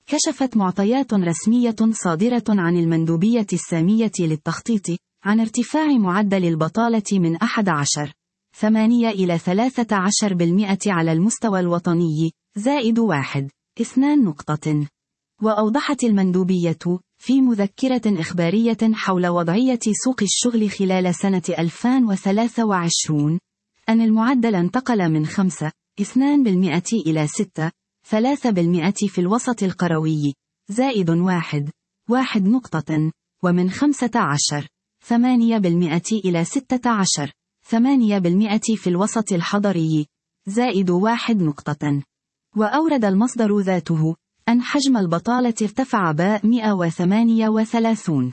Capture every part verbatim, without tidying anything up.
كشفت معطيات رسمية صادرة عن المندوبية السامية للتخطيط عن ارتفاع معدل البطالة من أحد عشر ثمانية إلى ثلاثة عشر بالمئة على المستوى الوطني، زائد واحد اثنان نقطة. وأوضحت المندوبية في مذكرة إخبارية حول وضعية سوق الشغل خلال سنة ألفين وثلاثة وعشرين أن المعدل انتقل من خمسة اثنان بالمئة إلى ستة ثلاثة بالمئة في الوسط القروي، زائد واحد واحد نقطة، ومن خمسة عشر ثمانية بالمئة إلى ستة عشر ثمانية بالمئة في الوسط الحضري، زائد واحد نقطة. وأورد المصدر ذاته أن حجم البطالة ارتفع ب مئة وثمانية وثلاثين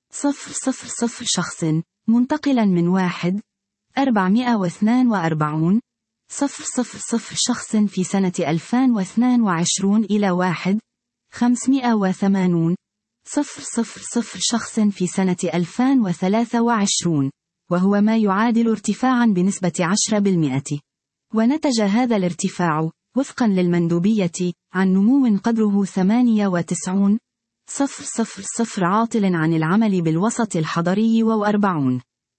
ألف شخص، منتقلا من واحد أربعمئة واثنين وأربعين ألف شخص في سنة ألفين واثنين وعشرين إلى واحد خمسمئة وثمانين ألف شخص في سنة ألفين وثلاثة وعشرين، وهو ما يعادل ارتفاعا بنسبة عشرة بالمئة. ونتج هذا الارتفاع وفقا للمندوبية عن نمو قدره ثمانية وتسعين ألف عاطل عن العمل بالوسط الحضري وأربعين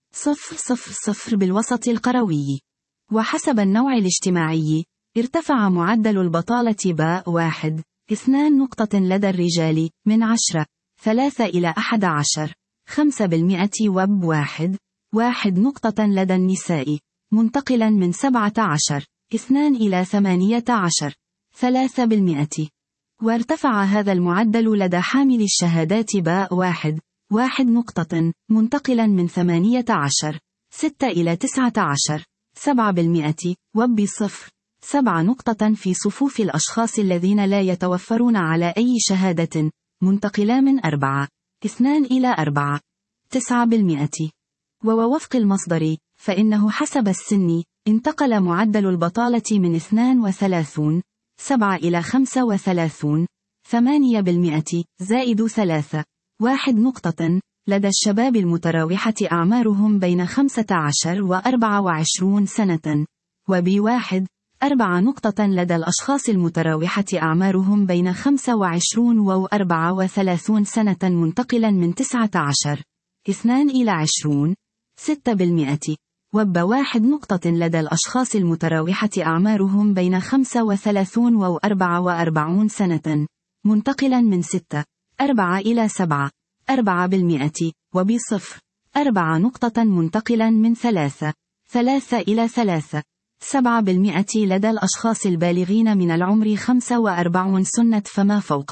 ألف بالوسط القروي. وحسب النوع الاجتماعي ارتفع معدل البطالة ب واحد اثنان نقطة لدى الرجال من عشرة ثلاثة إلى أحد عشر خمسة بالمئة، وب واحد واحد نقطة لدى النساء، منتقلا من سبعة عشر اثنان إلى ثمانية عشر ثلاثة بالمئة. وارتفع هذا المعدل لدى حامل الشهادات ب واحد واحد نقطة، منتقلا من ثمانية عشر ستة إلى تسعة عشر سبعة بالمئة، وب صفر سبعة نقطة في صفوف الأشخاص الذين لا يتوفرون على أي شهادة، منتقلا من أربعة اثنان إلى أربعة تسعة بالمئة. ووفق المصدر فإنه حسب السن انتقل معدل البطالة من اثنين وثلاثين سبعة إلى خمسة وثلاثين ثمانية بالمئة، زائد ثلاثة واحد نقطة لدى الشباب المتراوحة أعمارهم بين خمسة عشر وأربعة وعشرين سنة، وبواحد أربعة نقطة لدى الأشخاص المتراوحة أعمارهم بين خمسة وعشرين وأربعة وثلاثين سنة، منتقلا من تسعة عشر اثنان إلى عشرين ستة بالمئة. وب واحد نقطة لدى الأشخاص المتراوحة أعمارهم بين خمسة وثلاثين وأربعة وأربعين سنة، منتقلا من ستة أربعة إلى سبعة أربعة بالمئة. وبصفر أربعة نقطة منتقلا من ثلاثة ثلاثة إلى ثلاثة سبعة بالمئة لدى الأشخاص البالغين من العمر خمسة وأربعين سنة فما فوق.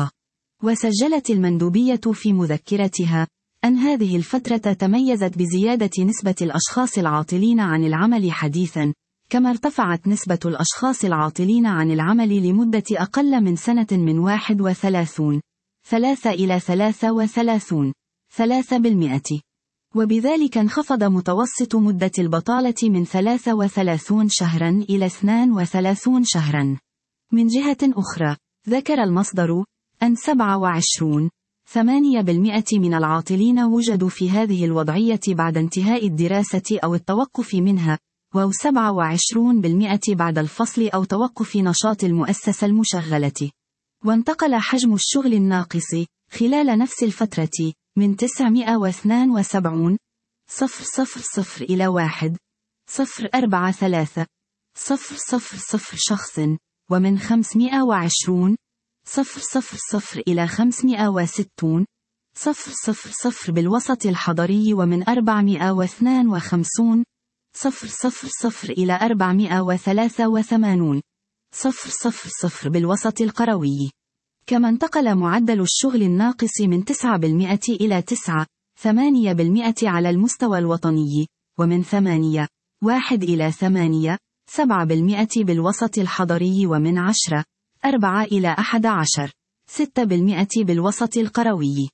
وسجلت المندوبية في مذكرتها أن هذه الفترة تميزت بزيادة نسبة الأشخاص العاطلين عن العمل حديثا، كما ارتفعت نسبة الأشخاص العاطلين عن العمل لمدة أقل من سنة من واحد وثلاثين ثلاثة إلى ثلاثة وثلاثين ثلاثة بالمئة. وبذلك انخفض متوسط مدة البطالة من ثلاثة وثلاثين شهرا إلى اثنين وثلاثين شهرا. من جهة أخرى ذكر المصدر أن سبعة وعشرين ثمانية بالمئة من العاطلين وجدوا في هذه الوضعية بعد انتهاء الدراسة أو التوقف منها، وسبعة وعشرين بالمئة بعد الفصل أو توقف نشاط المؤسسة المشغلة. وانتقل حجم الشغل الناقص خلال نفس الفترة من تسعمئة واثنين وسبعين ألف إلى واحد صفر أربعة ثلاثة صفر شخص، ومن خمسمئة وعشرين ألف إلى خمسمئة وستين ألف بالوسط الحضري، ومن أربعمئة واثنين وخمسين ألف إلى أربعمئة وثلاثة وثمانين ألف بالوسط القروي. كما انتقل معدل الشغل الناقص من تسعة بالمئة إلى تسعة ثمانية بالمئة على المستوى الوطني، ومن ثمانية واحد إلى ثمانية سبعة بالمئة بالوسط الحضري، ومن عشرة أربعة إلى أحد عشر ستة بالمئة بالوسط القروي.